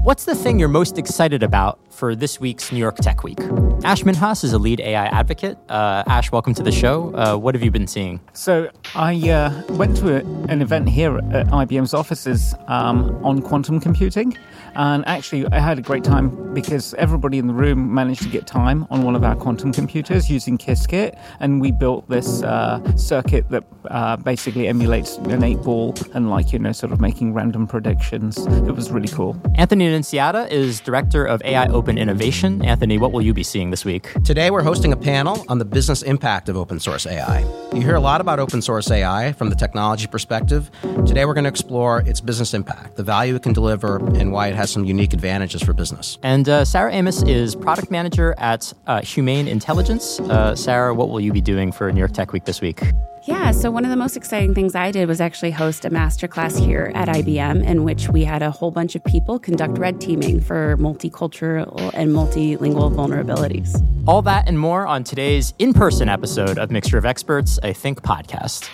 What's the thing you're most excited about for this week's New York Tech Week? Ash Minhas is a lead AI advocate. Ash, welcome to the show. What have you been seeing? So I went to an event here at IBM's offices on quantum computing. And actually, I had a great time because everybody in the room managed to get time on one of our quantum computers using Qiskit. And we built this circuit that basically emulates an 8-ball and sort of making random predictions. It was really cool. Anthony Nunziata is Director of AI Open Innovation. Anthony, what will you be seeing this week? Today, we're hosting a panel on the business impact of open source AI. You hear a lot about open source AI from the technology perspective. Today, we're going to explore its business impact, the value it can deliver, and why it has some unique advantages for business. And Sarah Amos is Product Manager at Humane Intelligence. Sarah, what will you be doing for New York Tech Week this week? Yeah, so one of the most exciting things I did was actually host a masterclass here at IBM in which we had a whole bunch of people conduct red teaming for multicultural and multilingual vulnerabilities. All that and more on today's in-person episode of Mixture of Experts, a Think podcast.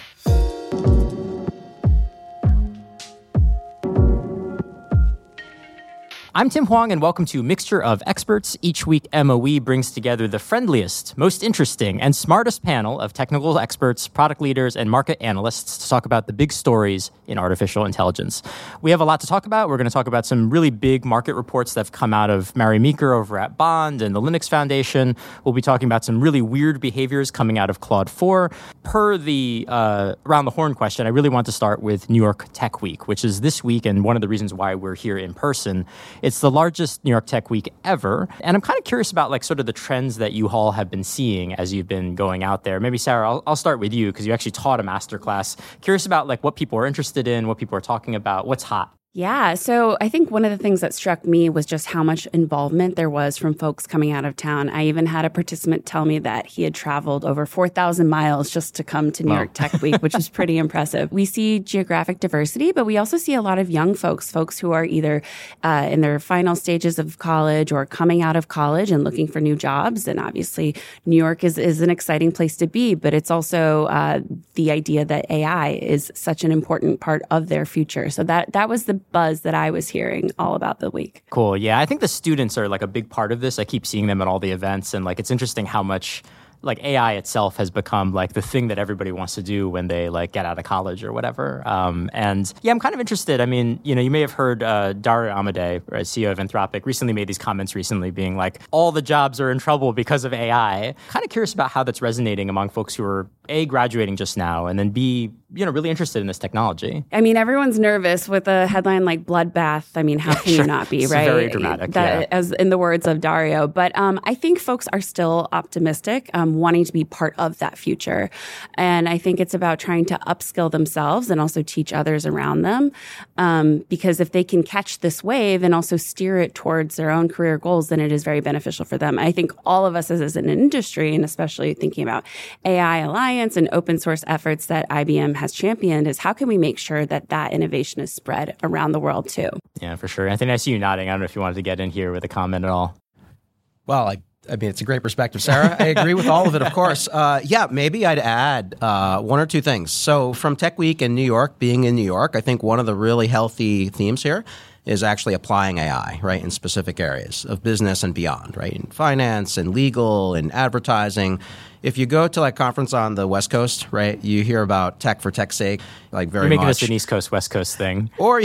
I'm Tim Huang, and welcome to Mixture of Experts. Each week, MOE brings together the friendliest, most interesting, and smartest panel of technical experts, product leaders, and market analysts to talk about the big stories in artificial intelligence. We have a lot to talk about. We're going to talk about some really big market reports that have come out of Mary Meeker over at Bond and the Linux Foundation. We'll be talking about some really weird behaviors coming out of Claude 4. Per the Around the Horn question, I really want to start with New York Tech Week, which is this week, and one of the reasons why we're here in person. It's the largest New York Tech Week ever, and I'm kind of curious about sort of the trends that you all have been seeing as you've been going out there. Maybe Sarah, I'll start with you because you actually taught a masterclass. Curious about what people are interested in, what people are talking about, what's hot. Yeah, so I think one of the things that struck me was just how much involvement there was from folks coming out of town. I even had a participant tell me that he had traveled over 4,000 miles just to come to New York Tech Week, which is pretty impressive. We see geographic diversity, but we also see a lot of young folks who are either in their final stages of college or coming out of college and looking for new jobs. And obviously, New York is an exciting place to be, but it's also the idea that AI is such an important part of their future. So that was the buzz that I was hearing all about the week. Cool. Yeah, I think the students are a big part of this. I keep seeing them at all the events, and it's interesting how much AI itself has become the thing that everybody wants to do when they get out of college or whatever. And yeah, I'm kind of interested. I mean, you may have heard Dario Amodei, CEO of Anthropic, recently made these comments being all the jobs are in trouble because of AI. Kind of curious about how that's resonating among folks who are A, graduating just now, and then B, really interested in this technology. I mean, everyone's nervous with a headline like Bloodbath. I mean, how can you not be, right? It's very dramatic. As in the words of Dario. But I think folks are still optimistic, wanting to be part of that future. And I think it's about trying to upskill themselves and also teach others around them. Because if they can catch this wave and also steer it towards their own career goals, then it is very beneficial for them. I think all of us as an industry, and especially thinking about AI Alliance and open source efforts that IBM has championed, is how can we make sure that innovation is spread around the world too? Yeah, for sure. Anthony, I see you nodding. I don't know if you wanted to get in here with a comment at all. Well, I mean, it's a great perspective, Sarah. I agree with all of it, of course. Maybe I'd add one or two things. So from Tech Week in New York, being in New York, I think one of the really healthy themes here is actually applying AI, right, in specific areas of business and beyond, right, in finance and legal and advertising. If you go to conference on the West Coast, right, you hear about tech for tech's sake, very much. You're making us an East Coast, West Coast thing. Or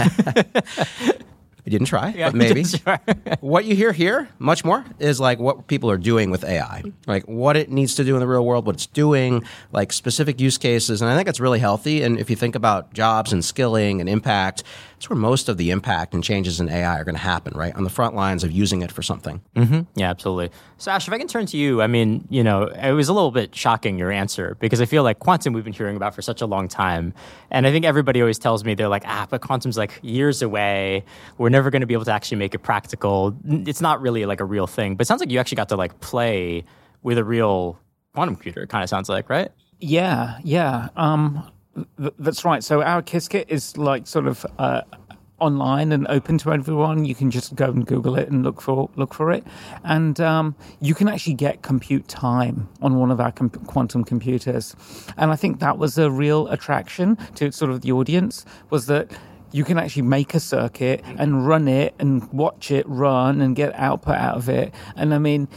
I didn't try, but maybe. What you hear here, much more, is what people are doing with AI. What it needs to do in the real world, what it's doing, specific use cases. And I think it's really healthy. And if you think about jobs and skilling and impact, that's where most of the impact and changes in AI are going to happen, right? On the front lines of using it for something. Mm-hmm. Yeah, absolutely. So Ash, if I can turn to you, I mean, it was a little bit shocking, your answer, because I feel like quantum we've been hearing about for such a long time. And I think everybody always tells me, they're but quantum's years away. We're never going to be able to actually make it practical. It's not really a real thing. But it sounds like you actually got to play with a real quantum computer, it kind of sounds like, right? Yeah. That's right. So our Qiskit is sort of online and open to everyone. You can just go and Google it and look for it, and you can actually get compute time on one of our quantum computers. And I think that was a real attraction to sort of the audience, was that you can actually make a circuit and run it and watch it run and get output out of it. And I mean,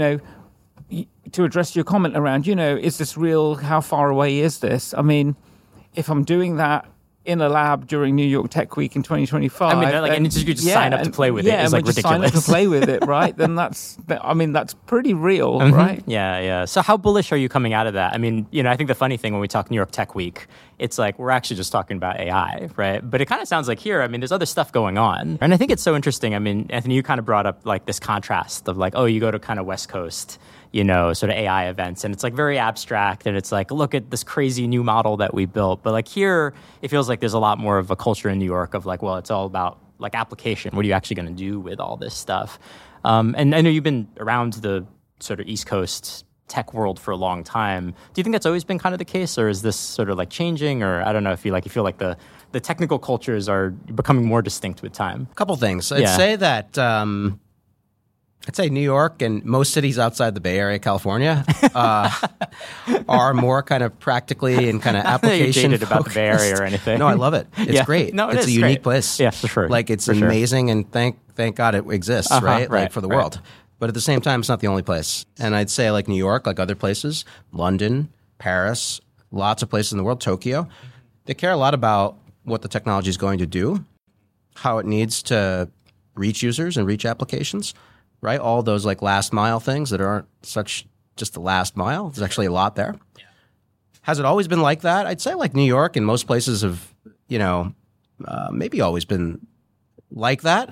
to address your comment around, is this real? How far away is this? I mean, if I'm doing that in a lab during New York Tech Week in 2025. And you just sign up to play with it. It's like ridiculous. Sign up to play with it, right? Then that's pretty real, right? Yeah. So how bullish are you coming out of that? I mean, I think the funny thing when we talk New York Tech Week, it's like we're actually just talking about AI, right? But it kind of sounds like here, I mean, there's other stuff going on. And I think it's so interesting. I mean, Anthony, you kind of brought up like this contrast of like, you go to kind of West Coast, sort of AI events. And it's like very abstract. And it's like, look at this crazy new model that we built. But like here, it feels like there's a lot more of a culture in New York of like, well, it's all about like application. What are you actually going to do with all this stuff? And I know you've been around the sort of East Coast tech world for a long time. Do you think that's always been kind of the case? Or is this sort of like changing? Or I don't know if you feel like the technical cultures are becoming more distinct with time. A couple things. I'd say that... I'd say New York and most cities outside the Bay Area, California, are more kind of practically and kind of application focused. About the Bay Area or anything. No, I love it. It's great. No, it's a unique place. Yeah, for sure. Like it's amazing, and thank God it exists, right? Like for the world. But at the same time, it's not the only place. And I'd say like New York, like other places, London, Paris, lots of places in the world, Tokyo, they care a lot about what the technology is going to do, how it needs to reach users and reach applications. Right, all those like last mile things that aren't such just the last mile. There's actually a lot there. Yeah. Has it always been like that? I'd say like New York and most places have, maybe always been like that.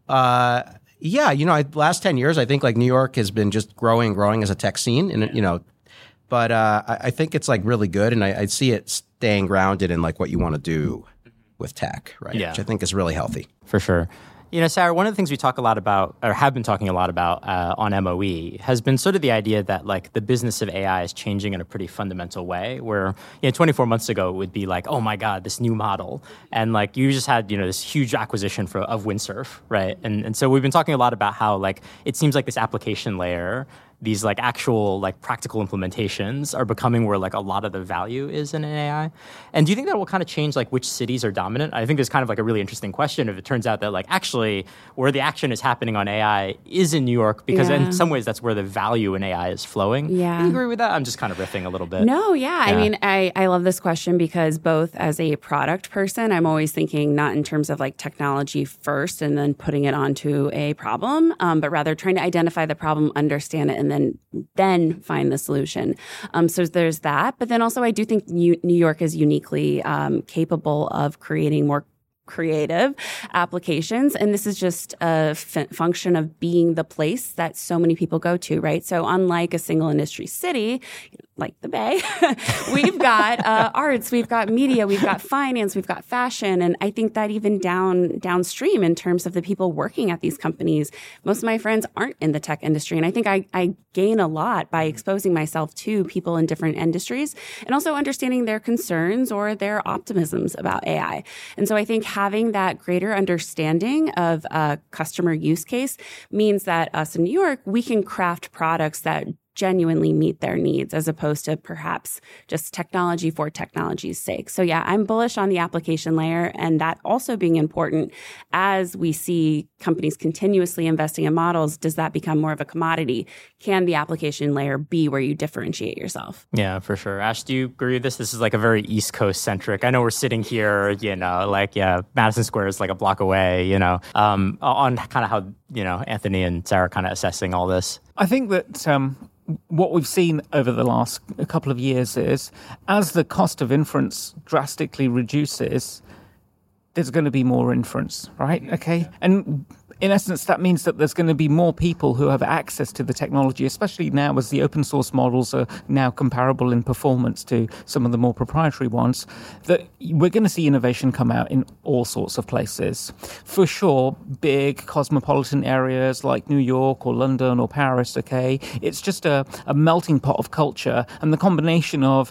Mm-hmm. Last 10 years, I think like New York has been just growing as a tech scene, and but I think it's like really good, and I see it staying grounded in like what you want to do with tech, right? Yeah. Which I think is really healthy. For sure. Sarah, one of the things we talk a lot about, or have been talking a lot about on MOE, has been sort of the idea that like the business of AI is changing in a pretty fundamental way. Where 24 months ago it would be like, oh my God, this new model, and like you just had this huge acquisition of Windsurf, right? And so we've been talking a lot about how like it seems like this application layer, these like actual like practical implementations are becoming where like a lot of the value is in AI. And do you think that will kind of change like which cities are dominant? I think there's kind of like a really interesting question if it turns out that like actually where the action is happening on AI is in New York, because in some ways that's where the value in AI is flowing. Yeah. Do you agree with that? I'm just kind of riffing a little bit. No, yeah. I mean, I love this question because both as a product person, I'm always thinking not in terms of like technology first and then putting it onto a problem, but rather trying to identify the problem, understand it, and then find the solution. So there's that. But then also I do think New York is uniquely capable of creating more creative applications. And this is just a function of being the place that so many people go to, right? So unlike a single industry city, like the Bay, we've got arts, we've got media, we've got finance, we've got fashion. And I think that even downstream in terms of the people working at these companies, most of my friends aren't in the tech industry. And I think I gain a lot by exposing myself to people in different industries and also understanding their concerns or their optimisms about AI. And so I think having that greater understanding of a customer use case means that us in New York, we can craft products that genuinely meet their needs as opposed to perhaps just technology for technology's sake. So yeah, I'm bullish on the application layer and that also being important as we see companies continuously investing in models. Does that become more of a commodity? Can the application layer be where you differentiate yourself? Yeah, for sure. Ash, do you agree with this? This is like a very East Coast centric. I know we're sitting here, Madison Square is like a block away, on kind of how, Anthony and Sarah kind of assessing all this. I think that what we've seen over the last couple of years is as the cost of inference drastically reduces, there's going to be more inference, right? Okay. And in essence, that means that there's going to be more people who have access to the technology, especially now as the open source models are now comparable in performance to some of the more proprietary ones, that we're going to see innovation come out in all sorts of places. For sure, big cosmopolitan areas like New York or London or Paris, okay? It's just a melting pot of culture, and the combination of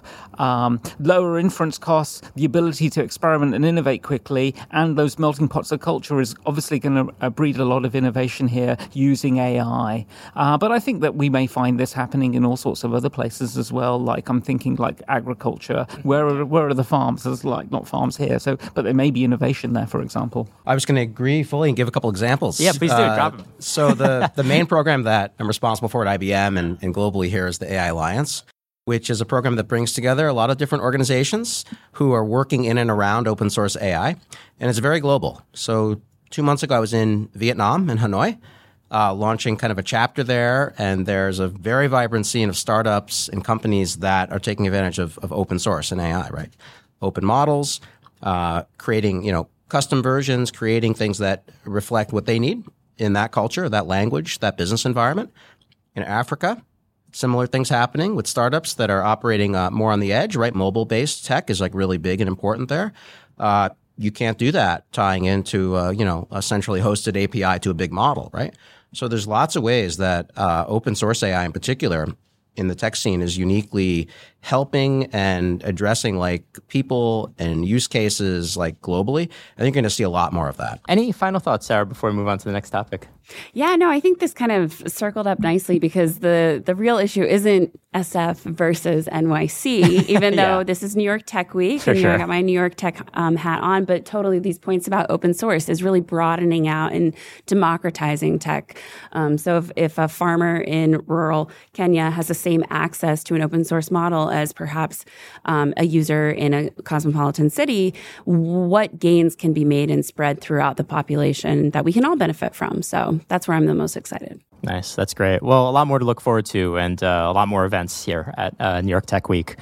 lower inference costs, the ability to experiment and innovate quickly, and those melting pots of culture is obviously going to breed a lot of innovation here using AI. But I think that we may find this happening in all sorts of other places as well. Like I'm thinking like agriculture. Where are the farms? There's like not farms here. But there may be innovation there, for example. I was going to agree fully and give a couple examples. Yeah, please do. Drop them. So the main program that I'm responsible for at IBM and globally here is the AI Alliance, which is a program that brings together a lot of different organizations who are working in and around open source AI. And it's very global. So 2 months ago, I was in Vietnam, in Hanoi, launching kind of a chapter there. And there's a very vibrant scene of startups and companies that are taking advantage of open source and AI, right? Open models, creating, custom versions, creating things that reflect what they need in that culture, that language, that business environment. In Africa, similar things happening with startups that are operating more on the edge, right? Mobile-based tech is like really big and important there. You can't do that tying into, a centrally hosted API to a big model, right? So there's lots of ways that open source AI in particular in the tech scene is uniquely helping and addressing like people and use cases like globally. I think you're going to see a lot more of that. Any final thoughts, Sarah, before we move on to the next topic? Yeah, no, I think this kind of circled up nicely because the real issue isn't SF versus NYC, even though this is New York Tech Week. For sure. I got my New York Tech hat on, but totally these points about open source is really broadening out and democratizing tech. So if a farmer in rural Kenya has the same access to an open source model as perhaps a user in a cosmopolitan city, what gains can be made and spread throughout the population that we can all benefit from? So that's where I'm the most excited. Nice. That's great. Well, a lot more to look forward to and a lot more events here at New York Tech Week.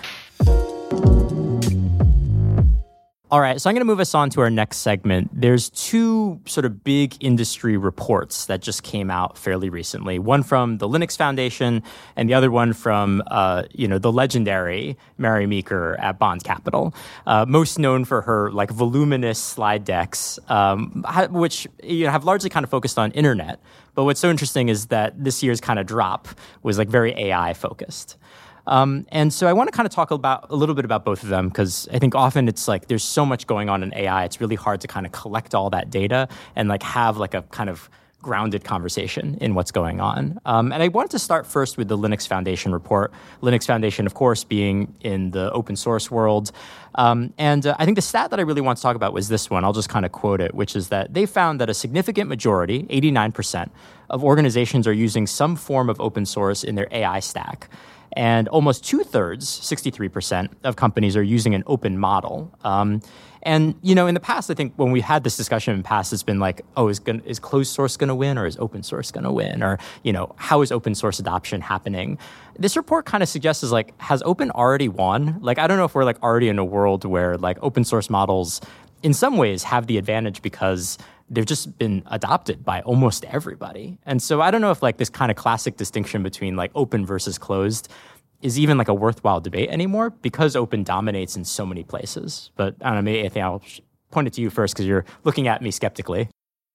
All right, so I'm going to move us on to our next segment. There's two sort of big industry reports that just came out fairly recently. One from the Linux Foundation and the other one from, the legendary Mary Meeker at Bond Capital, most known for her like voluminous slide decks, which have largely kind of focused on internet. But what's so interesting is that this year's kind of drop was like very AI focused. And so I want to kind of talk a little bit about both of them because I think often it's like there's so much going on in AI. It's really hard to kind of collect all that data and like have like a kind of grounded conversation in what's going on. And I wanted to start first with the Linux Foundation report. Linux Foundation, of course, being in the open source world. And I think the stat that I really want to talk about was this one. I'll just kind of quote it, which is that they found that a significant majority, 89%, of organizations are using some form of open source in their AI stack. And almost 2/3, 63% of companies are using an open model. And, in the past, I think when we had this discussion in the past, it's been like, is closed source going to win or is open source going to win? Or, how is open source adoption happening? This report kind of suggests is like, has open already won? Like, I don't know if we're like already in a world where like open source models in some ways have the advantage because they've just been adopted by almost everybody. And so I don't know if like this kind of classic distinction between like open versus closed is even like a worthwhile debate anymore because open dominates in so many places. But I don't know, maybe I think I'll point it to you first because you're looking at me skeptically.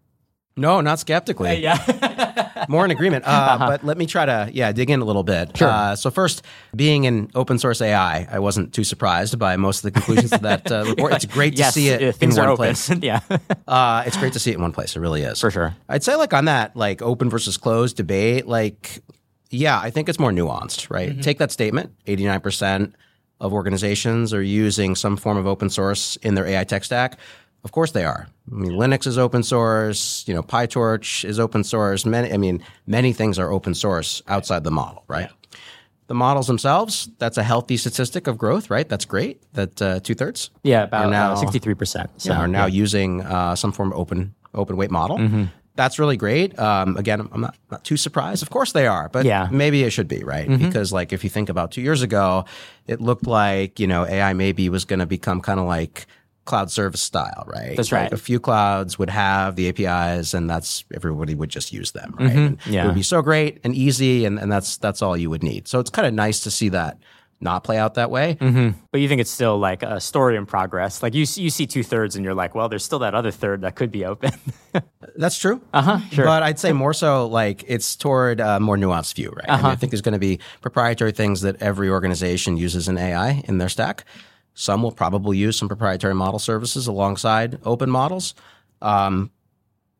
No, not skeptically. Yeah. More in agreement. But let me try to, dig in a little bit. Sure. So first, being in open source AI, I wasn't too surprised by most of the conclusions of that report. It's great to see it in one place. Yeah. It's great to see it in one place. It really is. For sure. I'd say like on that like open versus closed debate, like, yeah, I think it's more nuanced, right? Mm-hmm. Take that statement, 89% of organizations are using some form of open source in their AI tech stack. Of course they are. I mean, Linux is open source, PyTorch is open source. Many things are open source outside the model, right? Yeah. The models themselves, that's a healthy statistic of growth, right? That's great. That 2/3. Yeah, about now 63%. So are now using some form of open weight model. Mm-hmm. That's really great. Again, I'm not too surprised. Of course they are, but maybe it should be, right? Mm-hmm. Because like if you think about 2 years ago, it looked like, AI maybe was going to become kind of like cloud service style, right? That's right. Like a few clouds would have the APIs and everybody would just use them, right? Mm-hmm. It would be so great and easy and that's all you would need. So it's kind of nice to see that not play out that way. Mm-hmm. But you think it's still like a story in progress. Like you see 2/3 and you're like, well, there's still that other third that could be open. That's true. Sure. But I'd say more so like it's toward a more nuanced view, right? I mean, I think there's going to be proprietary things that every organization uses in AI in their stack. Some will probably use some proprietary model services alongside open models.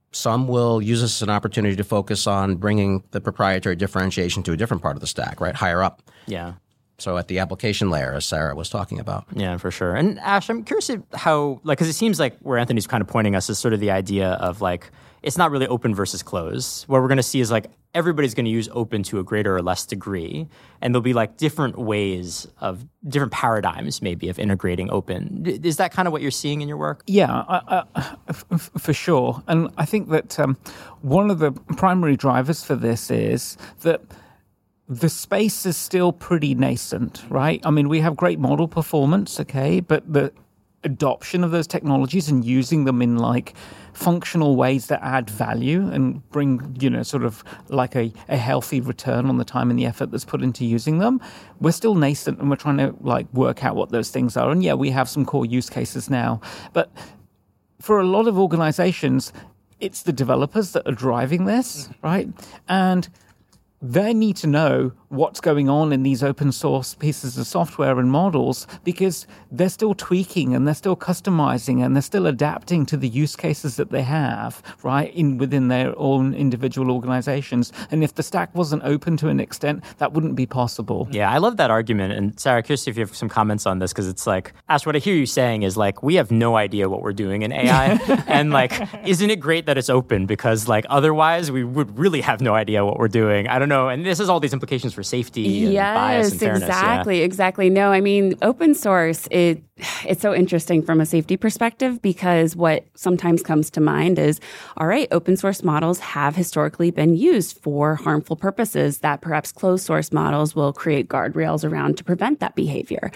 some will use this as an opportunity to focus on bringing the proprietary differentiation to a different part of the stack, right? Higher up. Yeah. So at the application layer, as Sarah was talking about. Yeah, for sure. And Ash, I'm curious how, like, because it seems like where Anthony's kind of pointing us is sort of the idea of like, it's not really open versus closed. What we're going to see is like everybody's going to use open to a greater or less degree. And there'll be like different ways of different paradigms maybe of integrating open. Is that kind of what you're seeing in your work? Yeah, for sure. And I think that one of the primary drivers for this is that the space is still pretty nascent, right? I mean, we have great model performance, okay, but the adoption of those technologies and using them in like functional ways that add value and bring, sort of like a healthy return on the time and the effort that's put into using them, we're still nascent and we're trying to like work out what those things are. And yeah, we have some core use cases now, but for a lot of organizations, it's the developers that are driving this, right? And they need to know what's going on in these open source pieces of software and models because they're still tweaking and they're still customizing and they're still adapting to the use cases that they have, right, within their own individual organizations. And if the stack wasn't open to an extent, that wouldn't be possible. Yeah, I love that argument. And Sarah, curious if you have some comments on this, because it's like, Ash, what I hear you saying is like, we have no idea what we're doing in AI. And like, isn't it great that it's open? Because like, otherwise we would really have no idea what we're doing. I don't know. And this has all these implications for safety and bias and fairness. Exactly. No, I mean, open source, it's so interesting from a safety perspective because what sometimes comes to mind is, all right, open source models have historically been used for harmful purposes that perhaps closed source models will create guardrails around to prevent that behavior.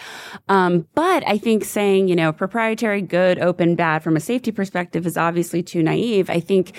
But I think saying, proprietary, good, open, bad from a safety perspective is obviously too naive. I think,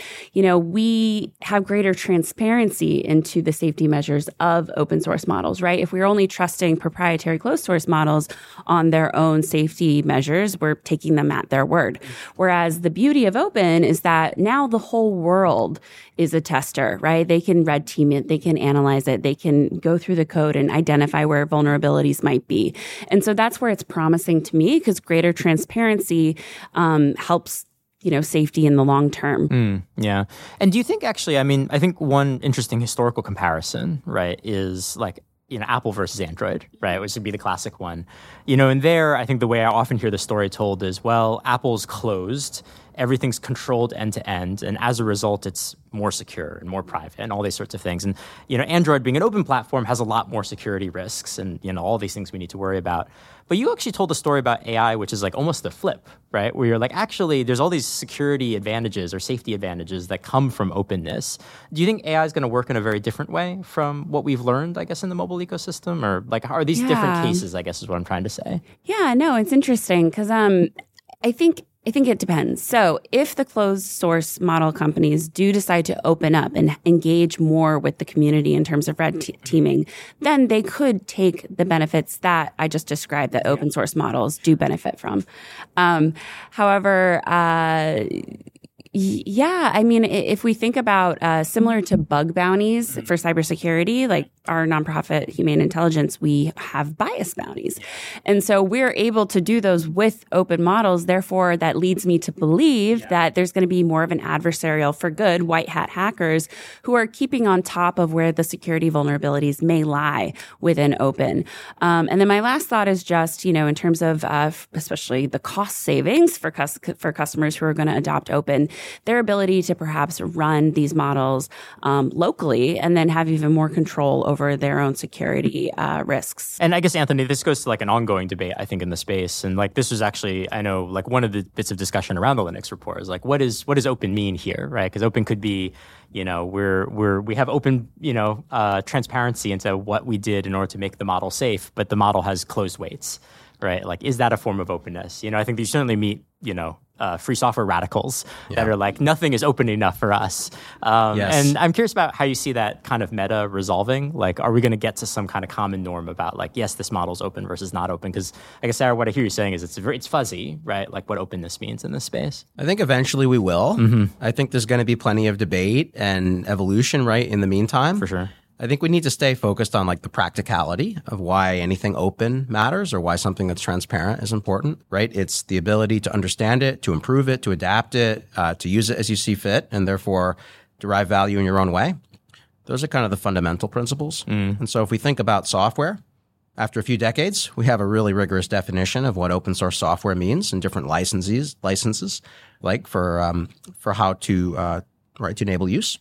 we have greater transparency into the safety measures of open source models, right? If we're only trusting proprietary closed source models on their own safety measures, we're taking them at their word. Whereas the beauty of open is that now the whole world is a tester, right? They can red team it, they can analyze it, they can go through the code and identify where vulnerabilities might be. And so that's where it's promising to me because greater transparency helps safety in the long term. Yeah. And do you think actually, I think one interesting historical comparison, right, is like, Apple versus Android, right, which would be the classic one. And there, I think the way I often hear the story told is, well, Apple's closed, everything's controlled end to end, and as a result, it's more secure and more private and all these sorts of things. And, Android being an open platform has a lot more security risks and, all these things we need to worry about. But you actually told a story about AI, which is like almost the flip, right? Where you're like, actually, there's all these security advantages or safety advantages that come from openness. Do you think AI is going to work in a very different way from what we've learned, I guess, in the mobile ecosystem? Or like, are these different cases, I guess, is what I'm trying to say? Yeah, no, it's interesting because I think it depends. So if the closed source model companies do decide to open up and engage more with the community in terms of red teaming, then they could take the benefits that I just described that open source models do benefit from. However, yeah, I mean, if we think about similar to bug bounties for cybersecurity, like our nonprofit Humane Intelligence, we have bias bounties. And so we're able to do those with open models. Therefore, that leads me to believe that there's going to be more of an adversarial for good white hat hackers who are keeping on top of where the security vulnerabilities may lie within open. And then my last thought is just, in terms of especially the cost savings for customers who are going to adopt open, their ability to perhaps run these models locally and then have even more control over their own security risks. And I guess, Anthony, this goes to like an ongoing debate, I think, in the space. And like this was actually, I know, like one of the bits of discussion around the Linux report is like, what does open mean here, right? Because open could be, we have open, transparency into what we did in order to make the model safe, but the model has closed weights, right? Like, is that a form of openness? I think you certainly meet, free software radicals that are like, nothing is open enough for us. Yes. And I'm curious about how you see that kind of meta resolving. Like, are we going to get to some kind of common norm about like, yes, this model's open versus not open? Because I guess, Sarah, what I hear you saying is it's fuzzy, right? Like what openness means in this space. I think eventually we will. I think there's going to be plenty of debate and evolution, right, in the meantime. For sure. I think we need to stay focused on like the practicality of why anything open matters or why something that's transparent is important, right? It's the ability to understand it, to improve it, to adapt it, to use it as you see fit, and therefore derive value in your own way. Those are kind of the fundamental principles. And so if we think about software, after a few decades, we have a really rigorous definition of what open source software means and different licenses, like for how to enable use.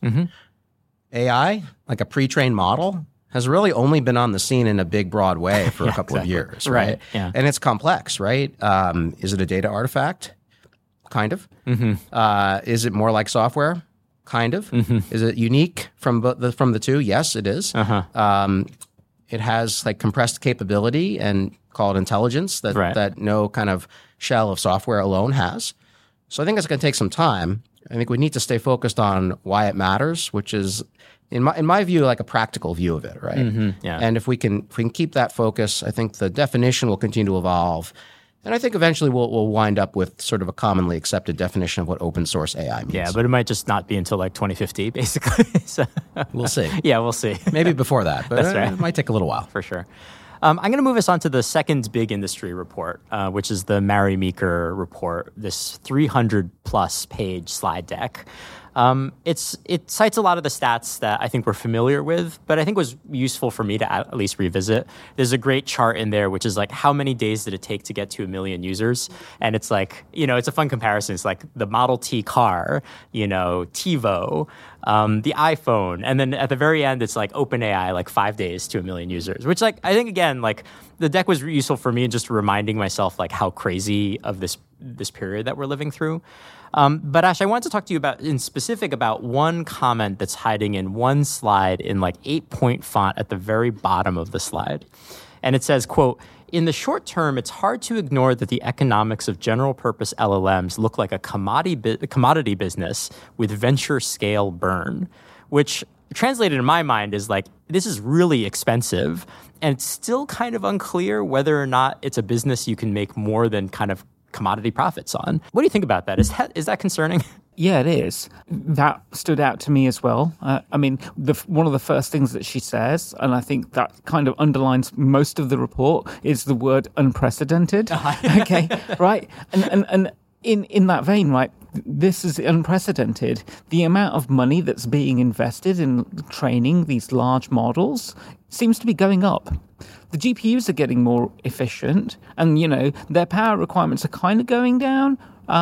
AI, like a pre-trained model, has really only been on the scene in a big, broad way for a couple of years, right? Yeah. And it's complex, right? Is it a data artifact? Kind of. Is it more like software? Kind of. Is it unique from the two? Yes, it is. It has like compressed capability and called intelligence that no kind of shell of software alone has. So I think it's going to take some time. I think we need to stay focused on why it matters, which is, in my view, like a practical view of it, right? Yeah. And if we can keep that focus, I think the definition will continue to evolve. And I think eventually we'll wind up with sort of a commonly accepted definition of what open source AI means. Yeah, but it might just not be until like 2050, basically. So, we'll see. Yeah, we'll see. Maybe before that, but That's right. It might take a little while. For sure. I'm going to move us on to the second big industry report, which is the Mary Meeker report, this 300-plus page slide deck. It cites a lot of the stats that I think we're familiar with, but I think was useful for me to at least revisit. There's a great chart in there, which is like, how many days did it take to get to 1 million users? And it's like, it's a fun comparison. It's like the Model T car, TiVo, the iPhone. And then at the very end, it's like OpenAI, like 5 days to 1 million users, which like, I think again, like the deck was useful for me in just reminding myself like how crazy of this period that we're living through. But Ash, I wanted to talk to you in specific about one comment that's hiding in one slide in like 8-point font at the very bottom of the slide. And it says, quote, "In the short term, it's hard to ignore that the economics of general purpose LLMs look like a commodity business with venture scale burn," which translated in my mind is like, this is really expensive. And it's still kind of unclear whether or not it's a business you can make more than kind of commodity profits on. What do you think about that? Is that concerning? Yeah, it is. That stood out to me as well. I mean, one of the first things that she says, and I think that kind of underlines most of the report, is the word unprecedented. Okay, right? And in that vein, right, this is unprecedented. The amount of money that's being invested in training these large models seems to be going up. The GPUs are getting more efficient, and, their power requirements are kind of going down,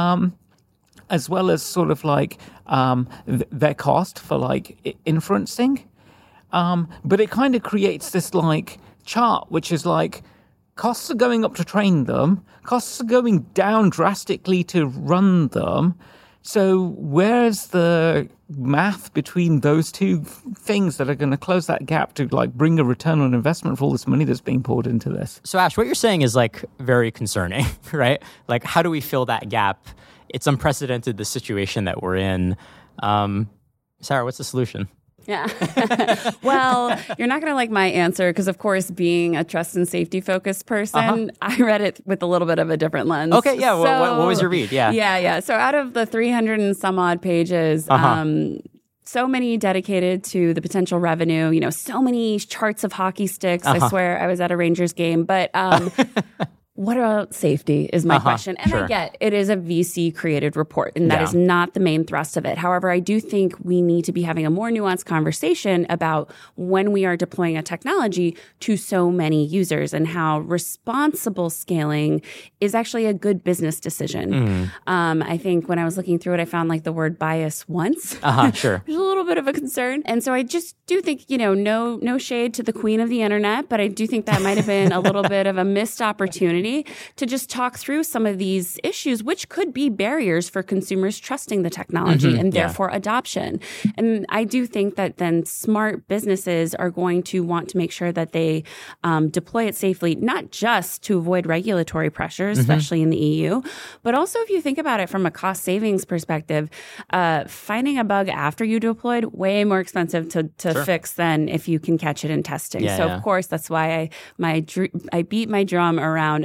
as well as sort of like their cost for like inferencing. But it kind of creates this like chart, which is like costs are going up to train them, costs are going down drastically to run them. So where's the math between those two things that are going to close that gap to like bring a return on investment for all this money that's being poured into this? So Ash, what you're saying is like very concerning, right? Like, how do we fill that gap? It's unprecedented, the situation that we're in. Sarah, what's the solution? Yeah. Well, you're not going to like my answer because, of course, being a trust and safety focused person, I read it with a little bit of a different lens. Okay, yeah. So, what was your read? Yeah. Yeah. So out of the 300 and some odd pages, so many dedicated to the potential revenue, so many charts of hockey sticks. I swear I was at a Rangers game. But what about safety is my question. And I get it is a VC created report, and that is not the main thrust of it. However, I do think we need to be having a more nuanced conversation about when we are deploying a technology to so many users and how responsible scaling is actually a good business decision. I think when I was looking through it, I found like the word bias once. Sure. There's a little bit of a concern. And so I just do think, no shade to the queen of the internet, but I do think that might have been a little bit of a missed opportunity to just talk through some of these issues, which could be barriers for consumers trusting the technology and therefore adoption. And I do think that then smart businesses are going to want to make sure that they deploy it safely, not just to avoid regulatory pressures, especially in the EU, but also if you think about it from a cost savings perspective, finding a bug after you deployed, way more expensive to fix than if you can catch it in testing. Of course, that's why I beat my drum around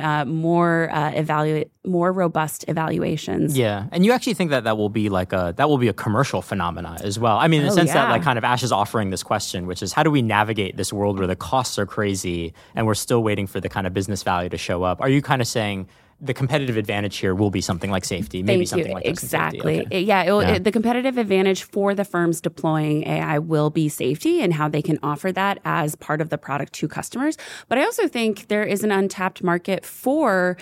more robust evaluations. Yeah, and you actually think that will be a commercial phenomena as well. I mean, in the sense that like kind of Ash is offering this question, which is how do we navigate this world where the costs are crazy and we're still waiting for the kind of business value to show up? Are you kind of saying the competitive advantage here will be something like safety, maybe something like exactly. Okay. The competitive advantage for the firms deploying AI will be safety and how they can offer that as part of the product to customers. But I also think there is an untapped market for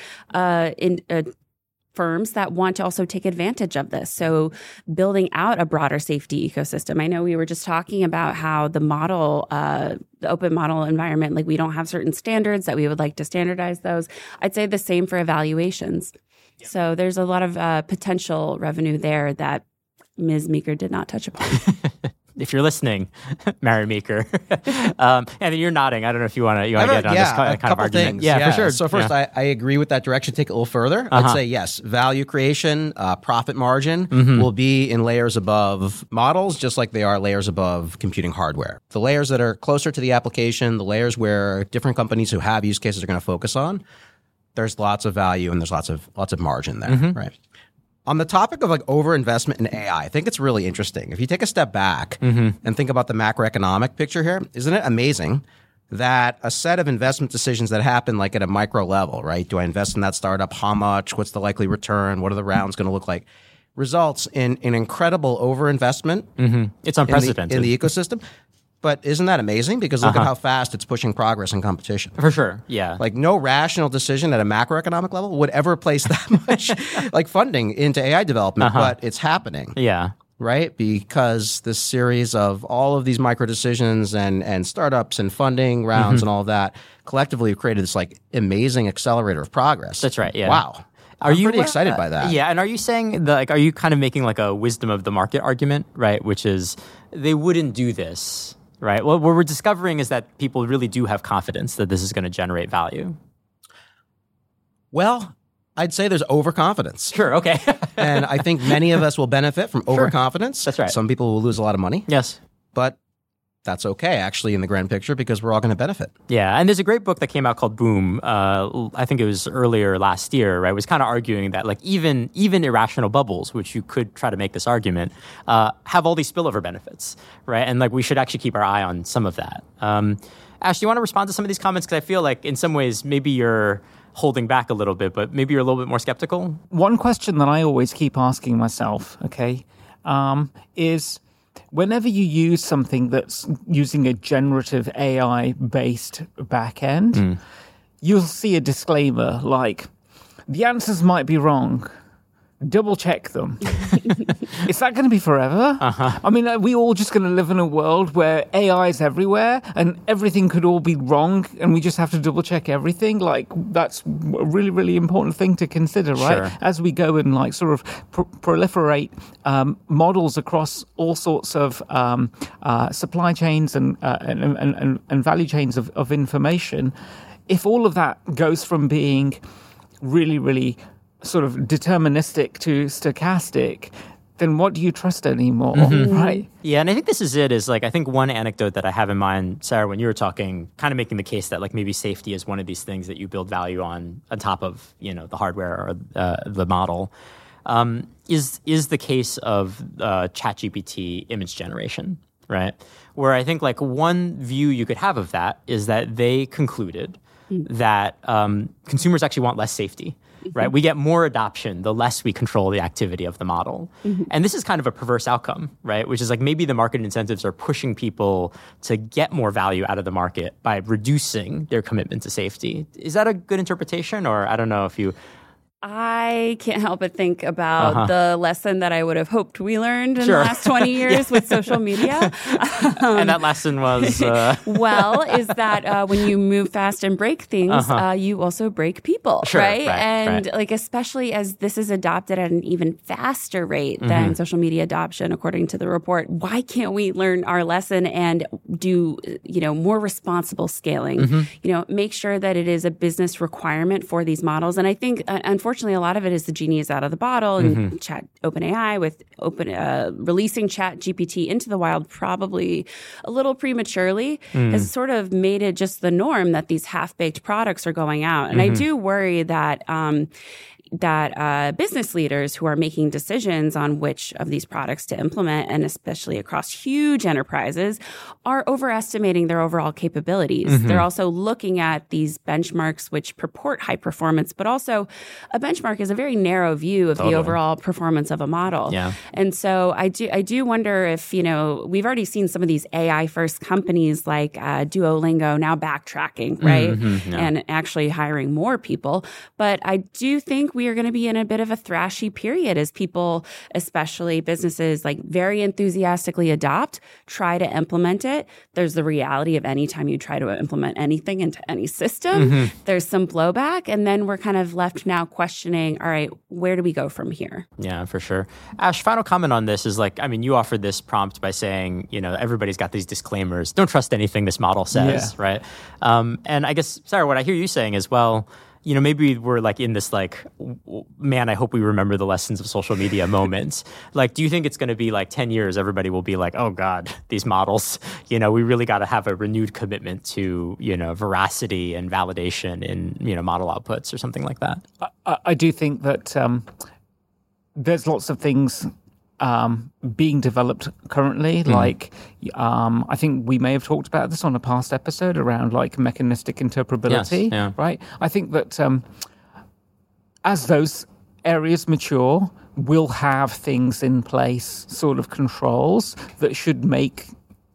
firms that want to also take advantage of this. So building out a broader safety ecosystem. I know we were just talking about how the model, the open model environment, like we don't have certain standards that we would like to standardize those. I'd say the same for evaluations. Yep. So there's a lot of potential revenue there that Ms. Meeker did not touch upon. If you're listening, Mary Meeker, and you're nodding. I don't know if you want to get on this kind of argument. Things. Yeah, for sure. So first, I agree with that direction. Take it a little further. I'd say yes, value creation, profit margin will be in layers above models, just like they are layers above computing hardware. The layers that are closer to the application, the layers where different companies who have use cases are going to focus on, there's lots of value and there's lots of margin there, right? On the topic of like overinvestment in AI, I think it's really interesting. If you take a step back and think about the macroeconomic picture here, isn't it amazing that a set of investment decisions that happen like at a micro level, right? Do I invest in that startup? How much? What's the likely return? What are the rounds going to look like? Results in an incredible overinvestment. It's unprecedented in the ecosystem. But isn't that amazing? Because look at how fast it's pushing progress and competition. For sure, yeah. Like no rational decision at a macroeconomic level would ever place that much like funding into AI development, but it's happening. Yeah. Right? Because this series of all of these micro decisions and startups and funding rounds and all of that collectively have created this like amazing accelerator of progress. That's right, yeah. Wow. I'm pretty excited by that. Yeah, and are you saying are you kind of making like a wisdom of the market argument, right? Which is they wouldn't do this. Right. Well, what we're discovering is that people really do have confidence that this is going to generate value. Well, I'd say there's overconfidence. Sure. Okay. And I think many of us will benefit from overconfidence. That's right. Some people will lose a lot of money. Yes. But that's okay, actually, in the grand picture, because we're all going to benefit. Yeah, and there's a great book that came out called Boom. I think it was earlier last year, right? It was kind of arguing that like even irrational bubbles, which you could try to make this argument, have all these spillover benefits, right? And like we should actually keep our eye on some of that. Ash, do you want to respond to some of these comments? Because I feel like in some ways maybe you're holding back a little bit, but maybe you're a little bit more skeptical. One question that I always keep asking myself, is whenever you use something that's using a generative AI-based backend, you'll see a disclaimer like, the answers might be wrong. Double check them. Is that going to be forever? I mean, are we all just going to live in a world where AI is everywhere and everything could all be wrong and we just have to double check everything? Like, that's a really, really important thing to consider, right? Sure. As we go and like sort of proliferate models across all sorts of supply chains and value chains of information, if all of that goes from being really, really sort of deterministic to stochastic, then what do you trust anymore, right? Yeah, and I think this is it, is like, I think one anecdote that I have in mind, Sarah, when you were talking, kind of making the case that like maybe safety is one of these things that you build value on top of, the hardware or the model, is the case of ChatGPT image generation, right? Where I think like one view you could have of that is that they concluded that consumers actually want less safety. Right, we get more adoption the less we control the activity of the model, and this is kind of a perverse outcome, right? Which is like maybe the market incentives are pushing people to get more value out of the market by reducing their commitment to safety. Is that a good interpretation, or I don't know if you? I can't help but think about the lesson that I would have hoped we learned in the last 20 years with social media. And that lesson was? Well, is that when you move fast and break things, you also break people, right? And like, especially as this is adopted at an even faster rate than social media adoption, according to the report, why can't we learn our lesson and do, more responsible scaling? Make sure that it is a business requirement for these models. And I think, unfortunately, unfortunately, a lot of it is the genie is out of the bottle, and OpenAI with releasing ChatGPT into the wild probably a little prematurely has sort of made it just the norm that these half-baked products are going out. And I do worry that business leaders who are making decisions on which of these products to implement, and especially across huge enterprises, are overestimating their overall capabilities. They're also looking at these benchmarks which purport high performance, but also a benchmark is a very narrow view of the overall performance of a model. Yeah. And so I do wonder if, we've already seen some of these AI first companies like Duolingo now backtracking, right? And actually hiring more people. But I do think we are going to be in a bit of a thrashy period as people, especially businesses, like very enthusiastically adopt, try to implement it. There's the reality of any time you try to implement anything into any system, there's some blowback. And then we're kind of left now questioning, all right, where do we go from here? Yeah, for sure. Ash, final comment on this is you offered this prompt by saying, everybody's got these disclaimers. Don't trust anything this model says, right? And I guess, Sarah, what I hear you saying is, well, maybe we're in this man, I hope we remember the lessons of social media moments. Do you think it's going to be 10 years, everybody will be oh God, these models, we really got to have a renewed commitment to, veracity and validation in, model outputs or something like that? I do think that there's lots of things being developed currently. I think we may have talked about this on a past episode around mechanistic interpretability, right? I think that as those areas mature, we'll have things in place, sort of controls that should make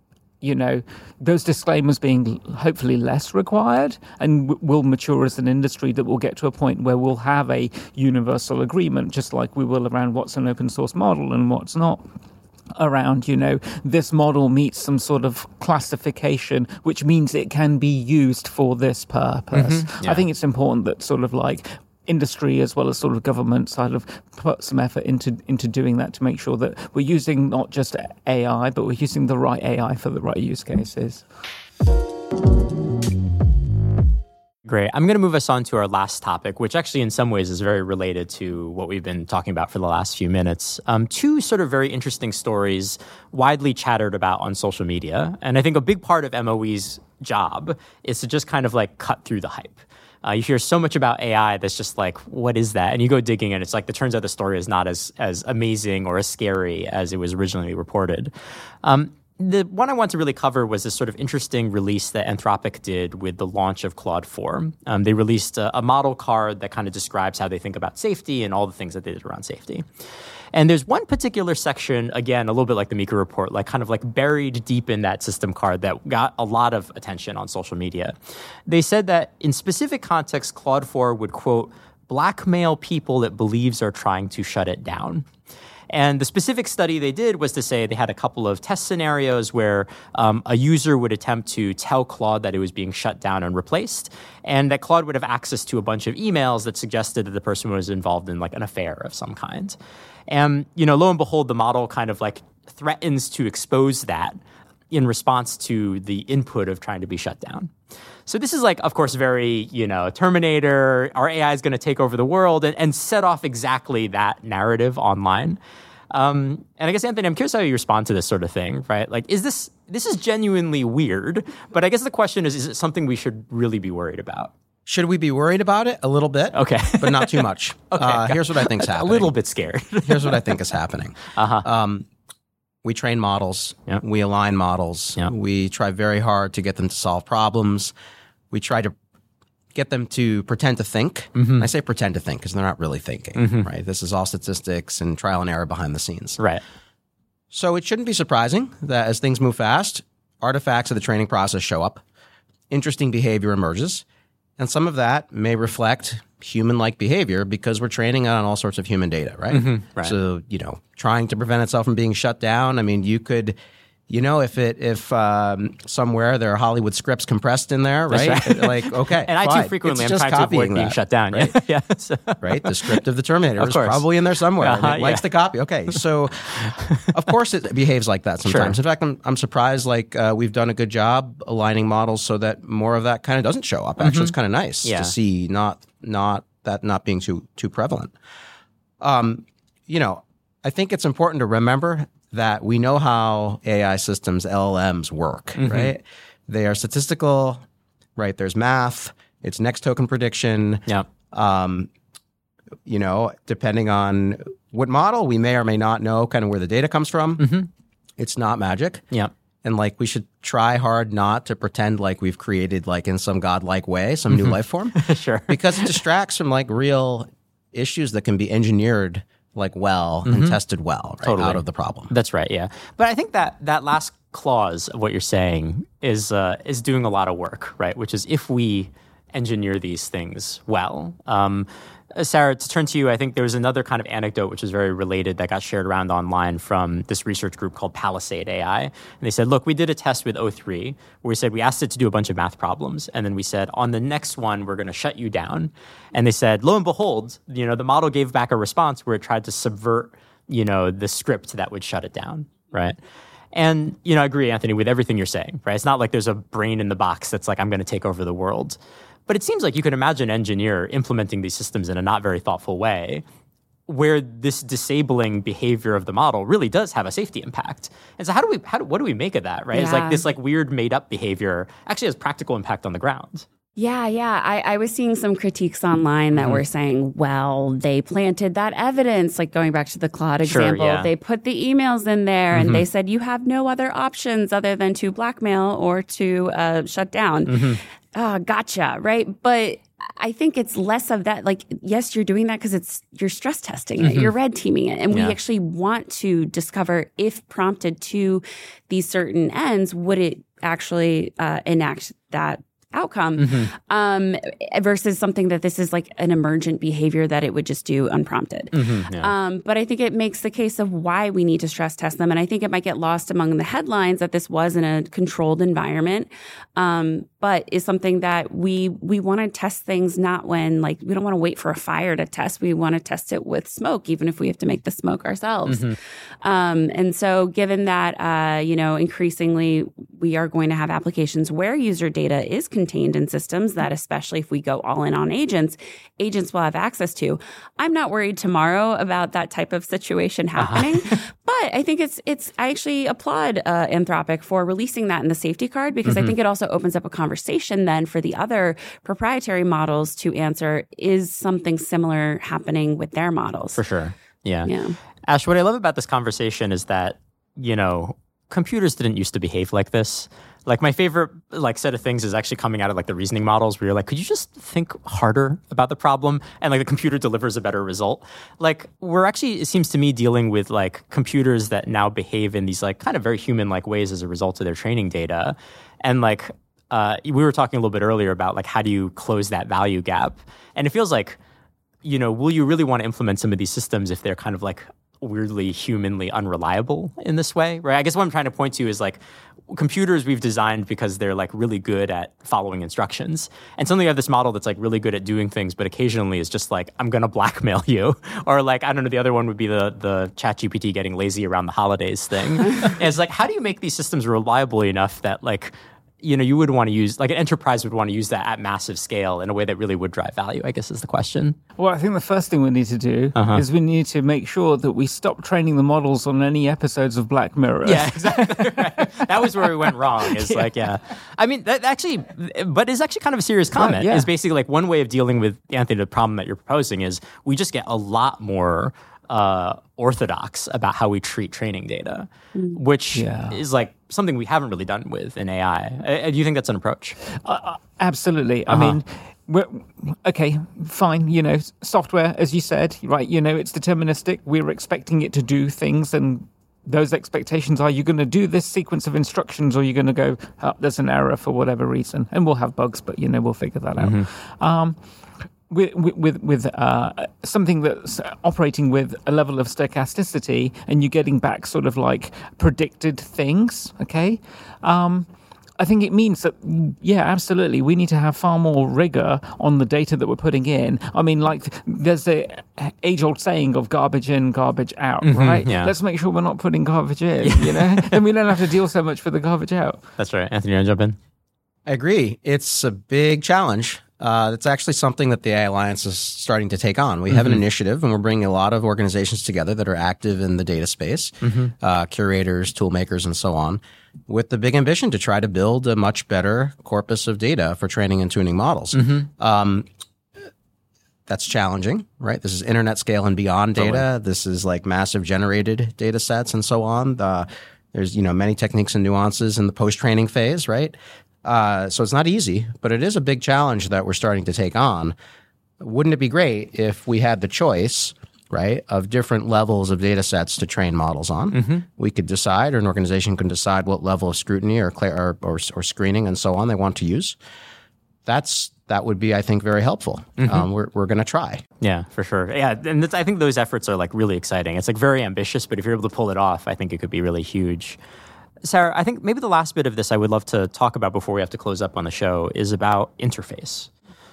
those disclaimers being hopefully less required, and will mature as an industry that will get to a point where we'll have a universal agreement, just like we will around what's an open source model and what's not. Around, this model meets some sort of classification, which means it can be used for this purpose. I think it's important that sort of industry as well as sort of government sort of put some effort into doing that to make sure that we're using not just AI, but we're using the right AI for the right use cases. Great. I'm going to move us on to our last topic, which actually in some ways is very related to what we've been talking about for the last few minutes. Two sort of very interesting stories widely chattered about on social media. And I think a big part of MOE's job is to just kind of cut through the hype. You hear so much about AI that's just what is that? And you go digging and it's it turns out the story is not as amazing or as scary as it was originally reported. The one I want to really cover was this sort of interesting release that Anthropic did with the launch of Claude 4. They released a model card that kind of describes how they think about safety and all the things that they did around safety. And there's one particular section, again, a little bit like the Meeker report, kind of buried deep in that system card that got a lot of attention on social media. They said that in specific contexts, Claude 4 would, quote, blackmail people it believes are trying to shut it down. And the specific study they did was to say they had a couple of test scenarios where a user would attempt to tell Claude that it was being shut down and replaced, and that Claude would have access to a bunch of emails that suggested that the person was involved in an affair of some kind. And, lo and behold, the model kind of threatens to expose that in response to the input of trying to be shut down. So this is of course, very, Terminator, our AI is going to take over the world and set off exactly that narrative online. And I guess, Anthony, I'm curious how you respond to this sort of thing, right? This is genuinely weird, but I guess the question is it something we should really be worried about? Should we be worried about it? A little bit. Okay. But not too much. Okay. Here's what I think's happening. A little bit scared. Here's what I think is happening. We train models. Yep. We align models. Yep. We try very hard to get them to solve problems. We try to get them to pretend to think. I say pretend to think because they're not really thinking, right? This is all statistics and trial and error behind the scenes. Right. So it shouldn't be surprising that as things move fast, artifacts of the training process show up, interesting behavior emerges, and some of that may reflect human-like behavior because we're training on all sorts of human data, right? Right. So, trying to prevent itself from being shut down. I mean, you could, if somewhere there are Hollywood scripts compressed in there, right? Okay, and I too frequently am trying to avoid being shut down, right? Yeah. So. Right? The script of the Terminator is probably in there somewhere. And it likes to copy. Okay, so of course it behaves like that sometimes. Sure. In fact, I'm surprised we've done a good job aligning models so that more of that kind of doesn't show up. Actually, it's kind of nice to see not that not being too prevalent. I think it's important to remember that we know how AI systems, LLMs, work, right? They are statistical, right? There's math. It's next token prediction. Yeah. Depending on what model, we may or may not know kind of where the data comes from. It's not magic. Yeah. And we should try hard not to pretend like we've created in some godlike way, some new life form. Sure. Because it distracts from real issues that can be engineered well and tested well out of the problem. That's right, yeah. But I think that last clause of what you're saying is doing a lot of work, right? Which is if we engineer these things well. Sarah, to turn to you, I think there was another kind of anecdote which is very related that got shared around online from this research group called Palisade AI. And they said, look, we did a test with O3 where we said we asked it to do a bunch of math problems. And then we said, on the next one, we're going to shut you down. And they said, lo and behold, the model gave back a response where it tried to subvert, the script that would shut it down, right? And, I agree, Anthony, with everything you're saying, right? It's not like there's a brain in the box that's I'm going to take over the world. But it seems like you can imagine an engineer implementing these systems in a not very thoughtful way where this disabling behavior of the model really does have a safety impact. And so what do we make of that, right? Yeah. It's this weird made up behavior actually has practical impact on the ground. Yeah. I was seeing some critiques online that were saying, well, they planted that evidence, going back to the Claude example. Yeah. They put the emails in there and they said you have no other options other than to blackmail or to shut down. Gotcha, right? But I think it's less of that. Yes, you're doing that because you're stress testing it, you're red teaming it. And we actually want to discover if prompted to these certain ends, would it actually enact that outcome versus something that this is an emergent behavior that it would just do unprompted. But I think it makes the case of why we need to stress test them. And I think it might get lost among the headlines that this was in a controlled environment, but is something that we want to test things not when, we don't want to wait for a fire to test. We want to test it with smoke, even if we have to make the smoke ourselves. And so given that, increasingly we are going to have applications where user data is contained in systems that, especially if we go all in on agents will have access to. I'm not worried tomorrow about that type of situation happening, but I think I actually applaud Anthropic for releasing that in the safety card because I think it also opens up a conversation then for the other proprietary models to answer, is something similar happening with their models? For sure. Yeah. Ash, what I love about this conversation is that, computers didn't used to behave like this. My favorite set of things is actually coming out of the reasoning models where you're could you just think harder about the problem? And the computer delivers a better result. We're actually, it seems to me, dealing with computers that now behave in these kind of very human-like ways as a result of their training data. And we were talking a little bit earlier about how do you close that value gap? And it feels will you really want to implement some of these systems if they're kind of weirdly humanly unreliable in this way, right? I guess what I'm trying to point to is computers we've designed because they're really good at following instructions. And suddenly you have this model that's really good at doing things, but occasionally is just I'm going to blackmail you. Or I don't know, the other one would be the ChatGPT getting lazy around the holidays thing. And it's how do you make these systems reliable enough that you would want to use, an enterprise would want to use that at massive scale in a way that really would drive value, I guess is the question. Well, I think the first thing we need to do is we need to make sure that we stop training the models on any episodes of Black Mirror. Yeah, exactly. Right. That was where we went wrong. It's I mean, that actually, but it's actually kind of a serious comment. Is basically one way of dealing with, Anthony, the problem that you're proposing is we just get a lot more orthodox about how we treat training data, which is something we haven't really done with in AI. Do you think that's an approach? Absolutely. I mean, okay, fine. Software, as you said, right? It's deterministic. We're expecting it to do things, and those expectations are: you're going to do this sequence of instructions, or you're going to go, there's an error for whatever reason, and we'll have bugs, but we'll figure that out. With something that's operating with a level of stochasticity, and you're getting back sort of predicted things, okay? I think it means that, absolutely, we need to have far more rigor on the data that we're putting in. I mean, there's the age-old saying of garbage in, garbage out, right? Yeah. Let's make sure we're not putting garbage in, Then we don't have to deal so much for the garbage out. That's right. Anthony, you want to jump in? I agree. It's a big challenge. That's actually something that the AI Alliance is starting to take on. We have an initiative, and we're bringing a lot of organizations together that are active in the data space, curators, tool makers, and so on, with the big ambition to try to build a much better corpus of data for training and tuning models. That's challenging, right? This is internet scale and beyond data. Totally. This is like massive generated data sets and so on. There's many techniques and nuances in the post-training phase, right? So it's not easy, but it is a big challenge that we're starting to take on. Wouldn't it be great if we had the choice, right, of different levels of data sets to train models on? We could decide, or an organization can decide what level of scrutiny or screening and so on they want to use. That would be, I think, very helpful. We're going to try. Yeah, for sure. Yeah, and I think those efforts are like really exciting. It's like very ambitious, but if you're able to pull it off, I think it could be really huge. Sarah, I think maybe the last bit of this I would love to talk about before we have to close up on the show is about interface.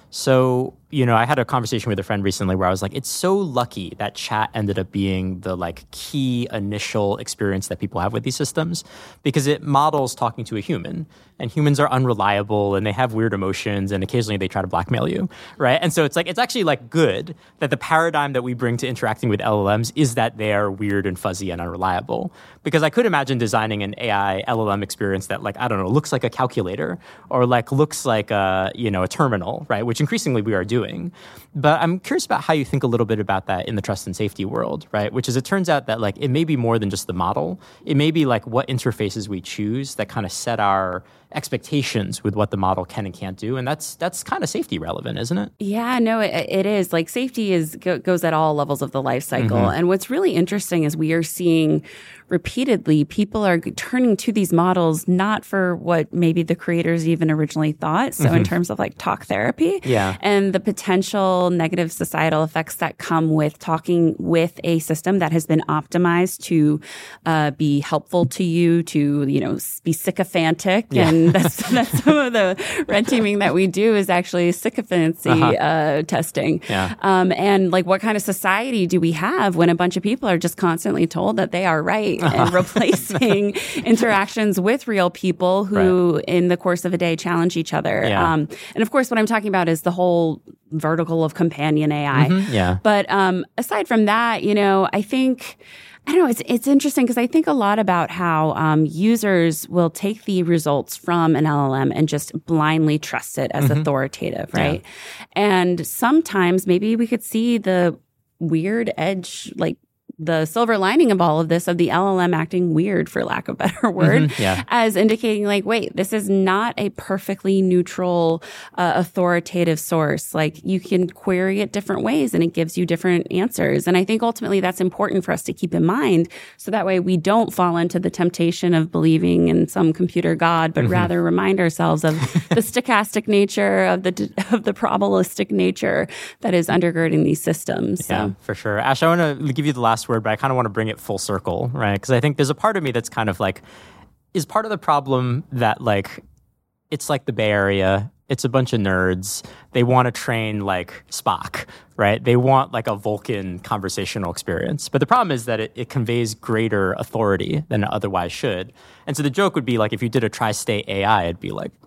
So, I had a conversation with a friend recently where I was like, it's so lucky that chat ended up being the like key initial experience that people have with these systems, because it models talking to a human, and humans are unreliable and they have weird emotions and occasionally they try to blackmail you, right? And so it's actually like good that the paradigm that we bring to interacting with LLMs is that they are weird and fuzzy and unreliable. Because I could imagine designing an AI LLM experience that looks like a calculator or like looks like a terminal, right? Which increasingly we are doing. But I'm curious about how you think a little bit about that in the trust and safety world, right? Which is, it turns out that like it may be more than just the model. It may be like what interfaces we choose that kind of set our expectations with what the model can and can't do. And that's kind of safety relevant, isn't it? Yeah, no, it is. Like safety goes at all levels of the life cycle. And what's really interesting is we are seeing repeatedly people are turning to these models not for what maybe the creators even originally thought. So in terms of like talk therapy and the potential negative societal effects that come with talking with a system that has been optimized to be helpful to you, to, be sycophantic. And that's some of the red teaming that we do is actually sycophancy testing. And like what kind of society do we have when a bunch of people are just constantly told that they are right and replacing interactions with real people who in the course of a day challenge each other. And of course, what I'm talking about is the whole vertical of companion AI. But aside from that, I think, I don't know, it's interesting because I think a lot about how users will take the results from an LLM and just blindly trust it as authoritative, right? And sometimes maybe we could see the weird edge, like the silver lining of all of this, of the LLM acting weird, for lack of a better word, as indicating like, wait, this is not a perfectly neutral, authoritative source. Like you can query it different ways and it gives you different answers. And I think ultimately that's important for us to keep in mind. So that way we don't fall into the temptation of believing in some computer god, but rather remind ourselves of the stochastic nature, of the probabilistic nature that is undergirding these systems. Yeah, for sure. Ash, I want to give you the last word, but I kind of want to bring it full circle, right? Because I think there's a part of me that's kind of like, is part of the problem that like, it's like the Bay Area, it's a bunch of nerds, they want to train like Spock, right? They want like a Vulcan conversational experience. But the problem is that it conveys greater authority than it otherwise should. And so the joke would be like, if you did a tri-state AI, it'd be like,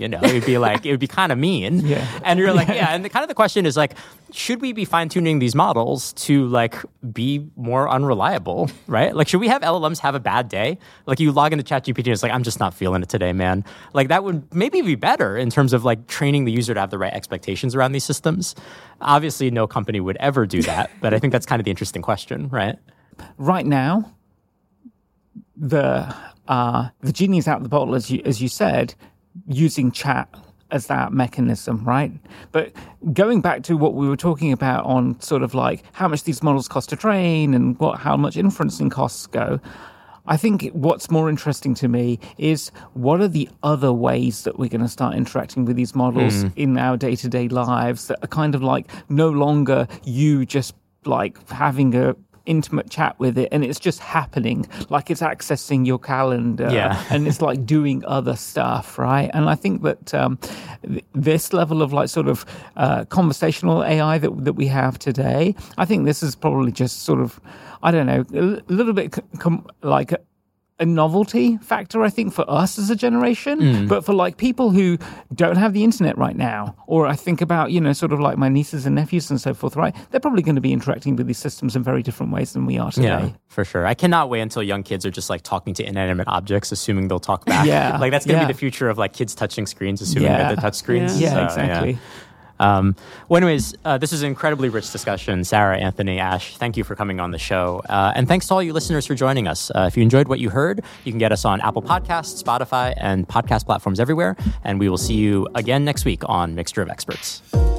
it would be kind of mean. And you're like, and the question is like, should we be fine-tuning these models to like be more unreliable, right? Like, should we have LLMs have a bad day? Like you log into ChatGPT and it's like, I'm just not feeling it today, man. Like that would maybe be better in terms of like training the user to have the right expectations around these systems. Obviously, no company would ever do that, but I think that's kind of the interesting question, right? Right now, the genie is out of the bottle, as you said, using chat as that mechanism, right? But going back to what we were talking about on sort of like how much these models cost to train and how much inferencing costs go, I think what's more interesting to me is what are the other ways that we're going to start interacting with these models in our day-to-day lives that are kind of like no longer you just like having a intimate chat with it and it's just happening, like it's accessing your calendar and it's like doing other stuff, right? And I think that this level of like sort of conversational AI that we have today, I think this is probably just sort of, I don't know, a little bit like a novelty factor, I think, for us as a generation. But for like people who don't have the internet right now, or I think about, sort of like my nieces and nephews and so forth, right? They're probably going to be interacting with these systems in very different ways than we are today. Yeah, for sure. I cannot wait until young kids are just like talking to inanimate objects, assuming they'll talk back. Yeah. Like that's going to be the future of like kids touching screens, assuming that they're touch screens. Yeah, So, exactly. Well, anyways, this is an incredibly rich discussion. Sarah, Anthony, Ash, thank you for coming on the show. And thanks to all you listeners for joining us. If you enjoyed what you heard, you can get us on Apple Podcasts, Spotify, and podcast platforms everywhere. And we will see you again next week on Mixture of Experts.